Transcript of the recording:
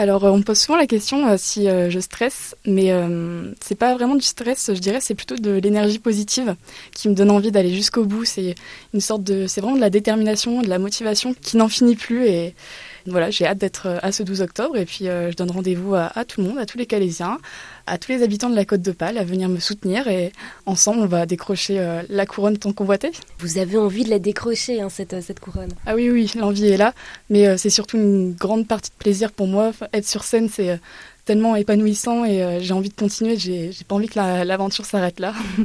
Alors, on me pose souvent la question si je stresse, mais c'est pas vraiment du stress, je dirais, c'est plutôt de l'énergie positive qui me donne envie d'aller jusqu'au bout. C'est c'est vraiment de la détermination, de la motivation qui n'en finit plus. Et voilà, j'ai hâte d'être à ce 12 octobre. Et puis, je donne rendez-vous à tout le monde, à tous les Calaisiens, à tous les habitants de la Côte d'Opale, à venir me soutenir. Et ensemble, on va décrocher la couronne tant convoitée. Vous avez envie de la décrocher, hein, cette couronne. Ah oui, oui, l'envie est là, mais c'est surtout une grande partie de plaisir pour moi. Être sur scène, c'est tellement épanouissant et j'ai envie de continuer. J'ai pas envie que l'aventure s'arrête là.